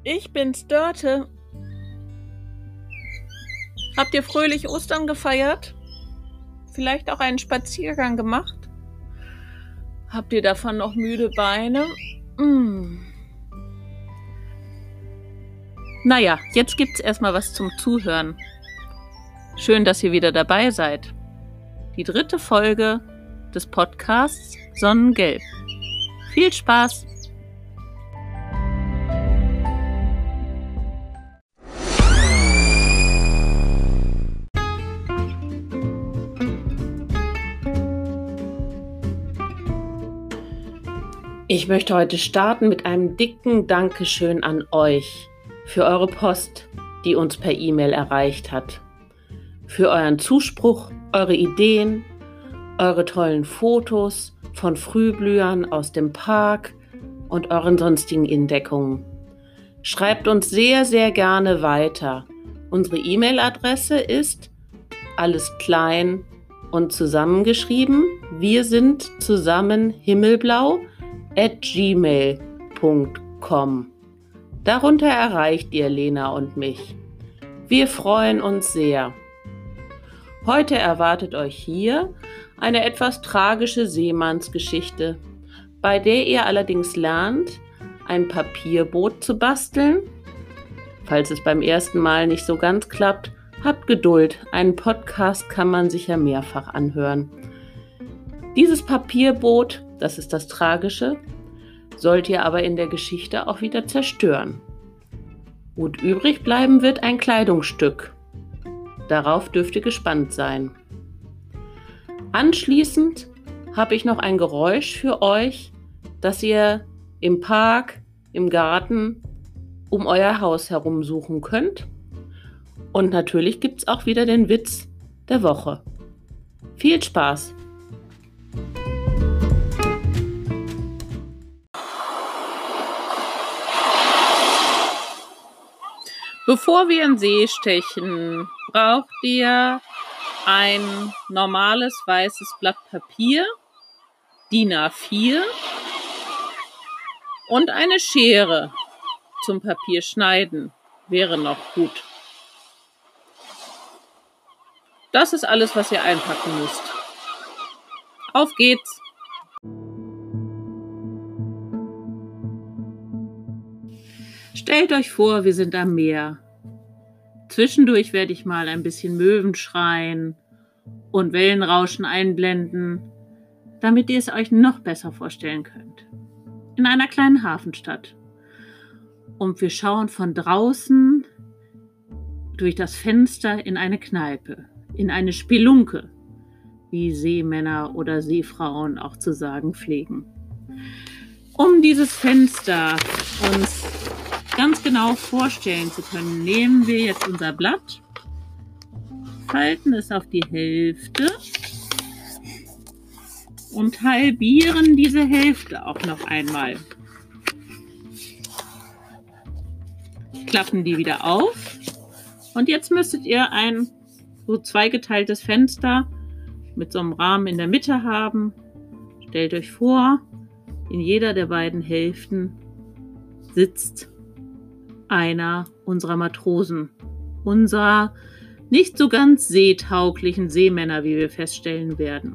Ich bin's, Dörte. Habt ihr fröhlich Ostern gefeiert? Vielleicht auch einen Spaziergang gemacht? Habt ihr davon noch müde Beine? Naja, jetzt gibt's erstmal was zum Zuhören. Schön, dass ihr wieder dabei seid. Die 3. Folge des Podcasts Sonnengelb. Viel Spaß! Ich möchte heute starten mit einem dicken Dankeschön an euch für eure Post, die uns per E-Mail erreicht hat. Für euren Zuspruch, eure Ideen, eure tollen Fotos von Frühblühern aus dem Park und euren sonstigen Entdeckungen. Schreibt uns sehr, sehr gerne weiter. Unsere E-Mail-Adresse ist alles klein und zusammengeschrieben. Wir sind zusammen himmelblau@gmail.com. Darunter erreicht ihr Lena und mich. Wir freuen uns sehr. Heute erwartet euch hier eine etwas tragische Seemannsgeschichte, bei der ihr allerdings lernt, ein Papierboot zu basteln. Falls es beim ersten Mal nicht so ganz klappt, habt Geduld. Einen Podcast kann man sich ja mehrfach anhören. Dieses Papierboot, das ist das Tragische, sollt ihr aber in der Geschichte auch wieder zerstören. Und übrig bleiben wird ein Kleidungsstück. Darauf dürft ihr gespannt sein. Anschließend habe ich noch ein Geräusch für euch, das ihr im Park, im Garten, um euer Haus herum suchen könnt. Und natürlich gibt es auch wieder den Witz der Woche. Viel Spaß! Bevor wir in den See stechen, braucht ihr ein normales weißes Blatt Papier, DIN A4 und eine Schere zum Papierschneiden wäre noch gut. Das ist alles, was ihr einpacken müsst. Auf geht's! Stellt euch vor, wir sind am Meer. Zwischendurch werde ich mal ein bisschen Möwen schreien und Wellenrauschen einblenden, damit ihr es euch noch besser vorstellen könnt. In einer kleinen Hafenstadt. Und wir schauen von draußen durch das Fenster in eine Kneipe, in eine Spelunke, wie Seemänner oder Seefrauen auch zu sagen pflegen. Um dieses Fenster uns ganz genau vorstellen zu können, nehmen wir jetzt unser Blatt, falten es auf die Hälfte und halbieren diese Hälfte auch noch einmal. Klappen die wieder auf und jetzt müsstet ihr ein so zweigeteiltes Fenster mit so einem Rahmen in der Mitte haben. Stellt euch vor, in jeder der beiden Hälften sitzt einer unserer Matrosen, unserer nicht so ganz seetauglichen Seemänner, wie wir feststellen werden.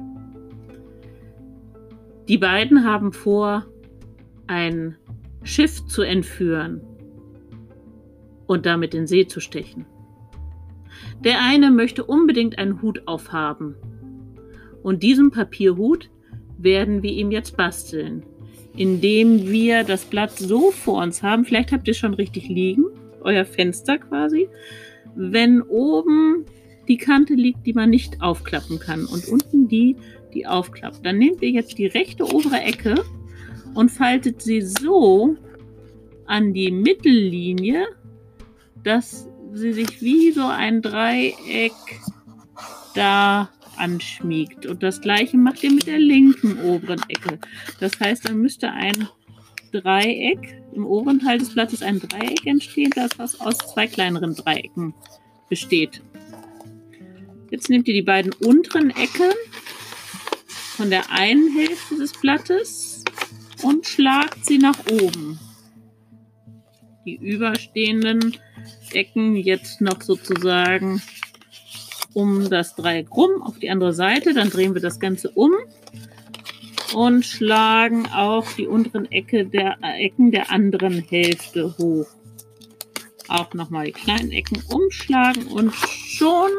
Die beiden haben vor, ein Schiff zu entführen und damit in See zu stechen. Der eine möchte unbedingt einen Hut aufhaben und diesen Papierhut werden wir ihm jetzt basteln, indem wir das Blatt so vor uns haben, vielleicht habt ihr es schon richtig liegen, euer Fenster quasi, wenn oben die Kante liegt, die man nicht aufklappen kann und unten die aufklappt. Dann nehmt ihr jetzt die rechte obere Ecke und faltet sie so an die Mittellinie, dass sie sich wie so ein Dreieck da anschmiegt. Und das gleiche macht ihr mit der linken oberen Ecke. Das heißt, dann müsste ein Dreieck, im oberen Teil des Blattes ein Dreieck entstehen, das was aus 2 kleineren Dreiecken besteht. Jetzt nehmt ihr die beiden unteren Ecken von der einen Hälfte des Blattes und schlagt sie nach oben. die überstehenden Ecken jetzt noch sozusagen um das Dreieck rum auf die andere Seite. Dann drehen wir das Ganze um und schlagen auch die unteren Ecken der anderen Hälfte hoch. Auch nochmal die kleinen Ecken umschlagen und schon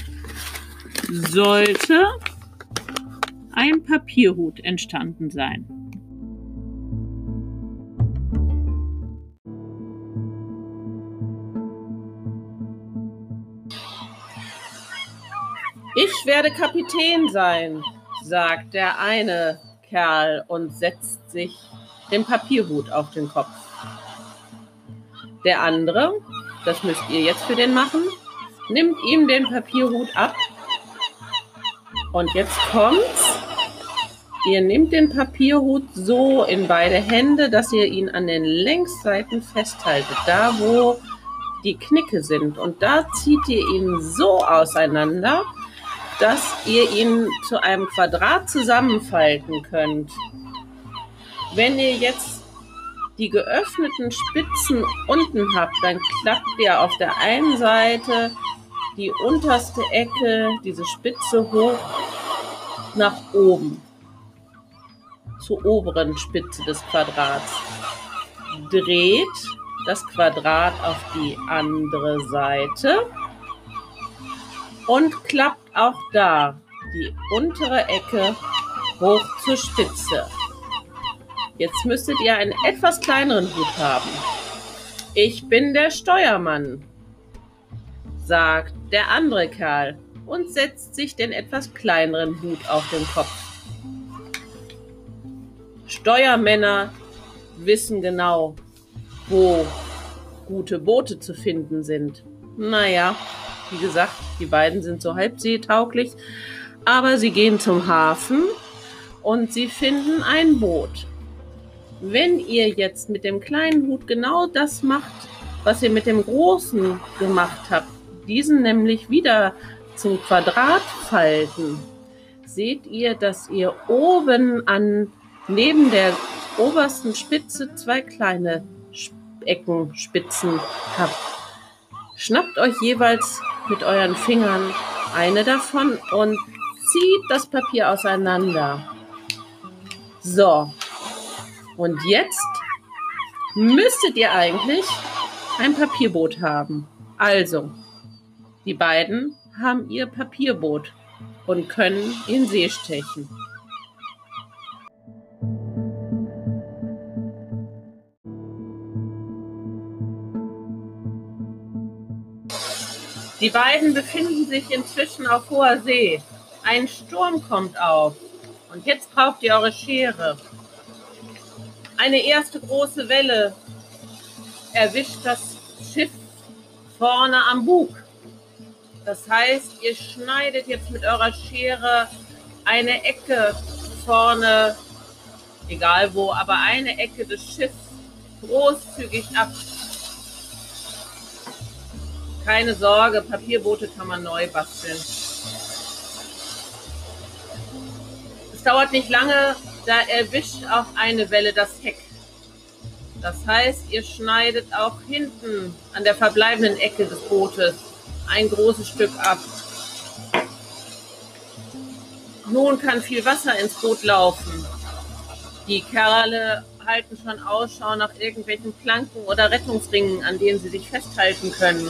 sollte ein Papierhut entstanden sein. Ich werde Kapitän sein, sagt der eine Kerl und setzt sich den Papierhut auf den Kopf. Der andere, das müsst ihr jetzt für den machen, nimmt ihm den Papierhut ab. Und jetzt kommt's. Ihr nehmt den Papierhut so in beide Hände, dass ihr ihn an den Längsseiten festhaltet, da wo die Knicke sind. Und da zieht ihr ihn so auseinander, dass ihr ihn zu einem Quadrat zusammenfalten könnt. Wenn ihr jetzt die geöffneten Spitzen unten habt, dann klappt ihr auf der einen Seite die unterste Ecke, diese Spitze hoch nach oben, zur oberen Spitze des Quadrats. Dreht das Quadrat auf die andere Seite und klappt auch da die untere Ecke hoch zur Spitze. Jetzt müsstet ihr einen etwas kleineren Hut haben. Ich bin der Steuermann, sagt der andere Kerl und setzt sich den etwas kleineren Hut auf den Kopf. Steuermänner wissen genau, wo gute Boote zu finden sind. Naja, wie gesagt, die beiden sind so halbseetauglich, aber sie gehen zum Hafen und sie finden ein Boot. Wenn ihr jetzt mit dem kleinen Hut genau das macht, was ihr mit dem großen gemacht habt, diesen nämlich wieder zum Quadrat falten, seht ihr, dass ihr oben neben der obersten Spitze zwei kleine Eckenspitzen habt. Schnappt euch jeweils mit euren Fingern eine davon und zieht das Papier auseinander. So, und jetzt müsstet ihr eigentlich ein Papierboot haben. Also, die beiden haben ihr Papierboot und können in See stechen. Die beiden befinden sich inzwischen auf hoher See. Ein Sturm kommt auf und jetzt braucht ihr eure Schere. Eine erste große Welle erwischt das Schiff vorne am Bug. Das heißt, ihr schneidet jetzt mit eurer Schere eine Ecke vorne, egal wo, aber eine Ecke des Schiffs großzügig ab. Keine Sorge, Papierboote kann man neu basteln. Es dauert nicht lange, da erwischt auch eine Welle das Heck. Das heißt, ihr schneidet auch hinten an der verbleibenden Ecke des Bootes ein großes Stück ab. Nun kann viel Wasser ins Boot laufen. Die Kerle halten schon Ausschau nach irgendwelchen Planken oder Rettungsringen, an denen sie sich festhalten können.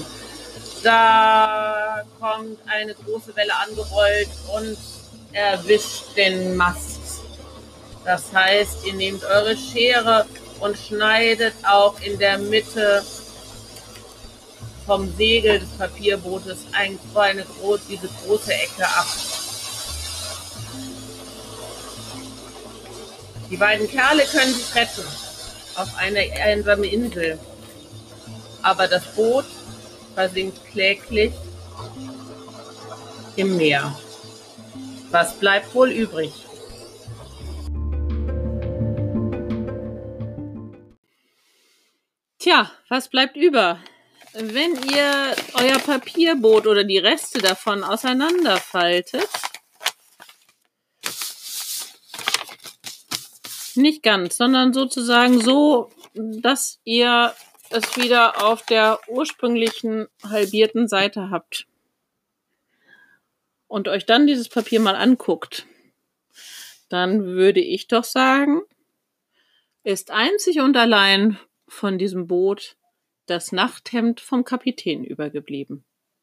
Da kommt eine große Welle angerollt und erwischt den Mast. Das heißt, ihr nehmt eure Schere und schneidet auch in der Mitte vom Segel des Papierbootes diese große Ecke ab. Die beiden Kerle können sich retten auf eine einsame Insel, aber das Boot versinkt kläglich im Meer. Was bleibt wohl übrig? Tja, was bleibt über? Wenn ihr euer Papierboot oder die Reste davon auseinanderfaltet, nicht ganz, sondern sozusagen so, dass ihr es wieder auf der ursprünglichen halbierten Seite habt und euch dann dieses Papier mal anguckt, dann würde ich doch sagen, ist einzig und allein von diesem Boot das Nachthemd vom Kapitän übergeblieben.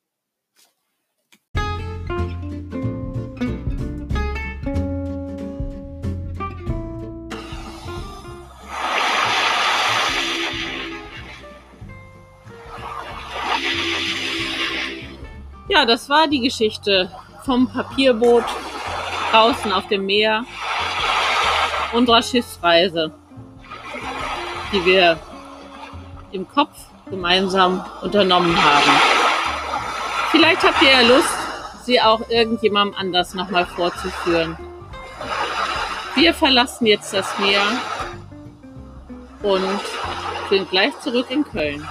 Ja, das war die Geschichte vom Papierboot draußen auf dem Meer, unserer Schiffsreise, die wir im Kopf gemeinsam unternommen haben. Vielleicht habt ihr ja Lust, sie auch irgendjemandem anders nochmal vorzuführen. Wir verlassen jetzt das Meer und sind gleich zurück in Köln.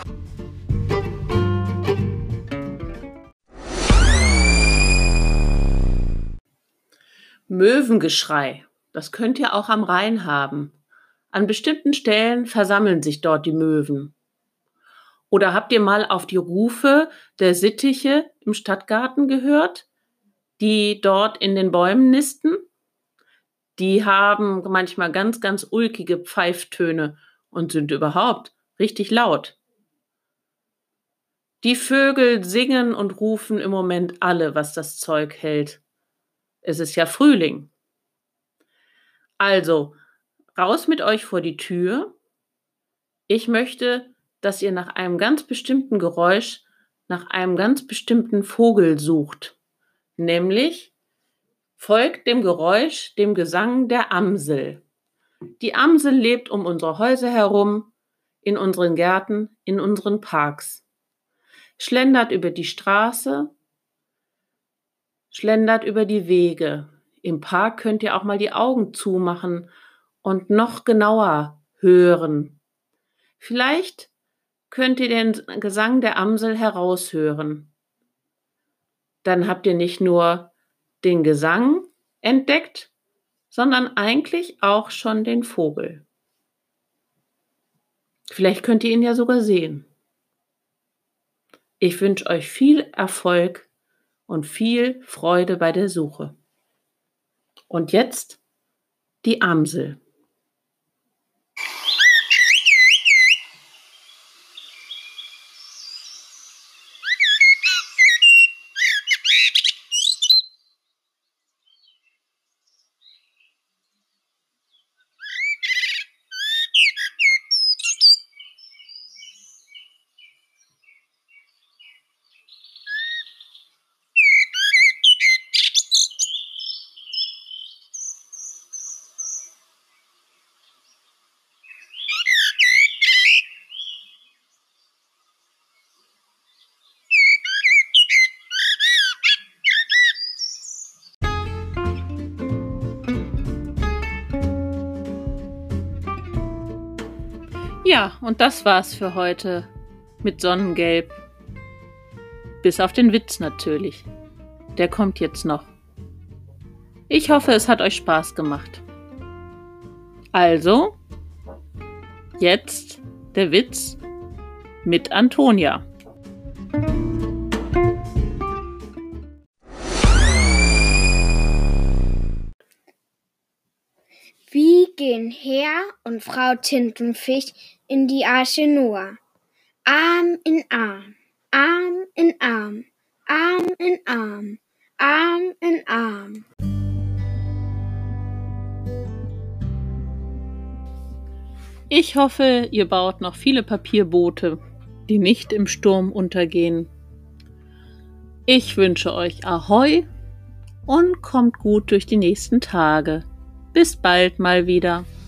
Möwengeschrei, das könnt ihr auch am Rhein haben. An bestimmten Stellen versammeln sich dort die Möwen. Oder habt ihr mal auf die Rufe der Sittiche im Stadtgarten gehört, die dort in den Bäumen nisten? Die haben manchmal ganz, ganz ulkige Pfeiftöne und sind überhaupt richtig laut. Die Vögel singen und rufen im Moment alle, was das Zeug hält. Es ist ja Frühling. Also, raus mit euch vor die Tür. Ich möchte, dass ihr nach einem ganz bestimmten Geräusch, nach einem ganz bestimmten Vogel sucht. Nämlich folgt dem Geräusch, dem Gesang der Amsel. Die Amsel lebt um unsere Häuser herum, in unseren Gärten, in unseren Parks. Schlendert über die Straße, schlendert über die Wege. Im Park könnt ihr auch mal die Augen zumachen und noch genauer hören. Vielleicht könnt ihr den Gesang der Amsel heraushören. Dann habt ihr nicht nur den Gesang entdeckt, sondern eigentlich auch schon den Vogel. Vielleicht könnt ihr ihn ja sogar sehen. Ich wünsche euch viel Erfolg und viel Freude bei der Suche. Und jetzt die Amsel. Ja, und das war's für heute mit Sonnengelb. Bis auf den Witz natürlich. Der kommt jetzt noch. Ich hoffe, es hat euch Spaß gemacht. Also, jetzt der Witz mit Antonia. Wie gehen Herr und Frau Tintenfisch in die Arche Noah? Arm in Arm, Arm in Arm, Arm in Arm, Arm in Arm. Ich hoffe, ihr baut noch viele Papierboote, die nicht im Sturm untergehen. Ich wünsche euch Ahoi und kommt gut durch die nächsten Tage. Bis bald mal wieder.